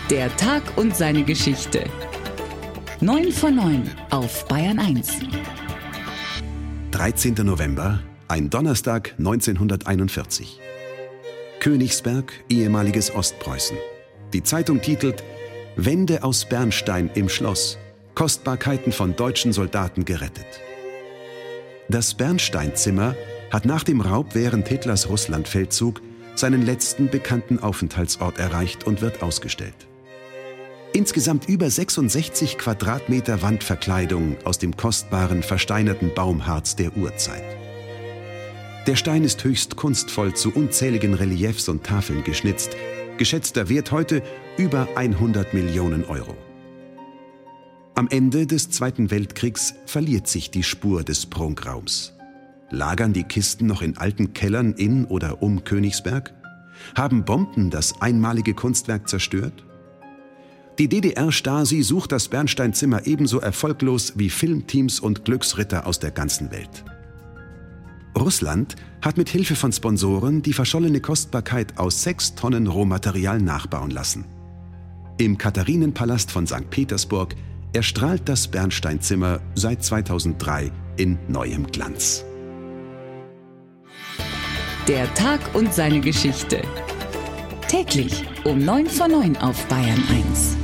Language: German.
Der Tag und seine Geschichte. 9 von 9 auf Bayern 1. 13. November, ein Donnerstag 1941. Königsberg, ehemaliges Ostpreußen. Die Zeitung titelt: Wände aus Bernstein im Schloss. Kostbarkeiten von deutschen Soldaten gerettet. Das Bernsteinzimmer hat nach dem Raub während Hitlers Russlandfeldzug seinen letzten bekannten Aufenthaltsort erreicht und wird ausgestellt. Insgesamt über 66 Quadratmeter Wandverkleidung aus dem kostbaren, versteinerten Baumharz der Urzeit. Der Stein ist höchst kunstvoll zu unzähligen Reliefs und Tafeln geschnitzt, geschätzter Wert heute über 100 Millionen Euro. Am Ende des Zweiten Weltkriegs verliert sich die Spur des Prunkraums. Lagern die Kisten noch in alten Kellern in oder um Königsberg? Haben Bomben das einmalige Kunstwerk zerstört? Die DDR-Stasi sucht das Bernsteinzimmer ebenso erfolglos wie Filmteams und Glücksritter aus der ganzen Welt. Russland hat mit Hilfe von Sponsoren die verschollene Kostbarkeit aus 6 Tonnen Rohmaterial nachbauen lassen. Im Katharinenpalast von St. Petersburg erstrahlt das Bernsteinzimmer seit 2003 in neuem Glanz. Der Tag und seine Geschichte. Täglich um 9 von 9 auf Bayern 1.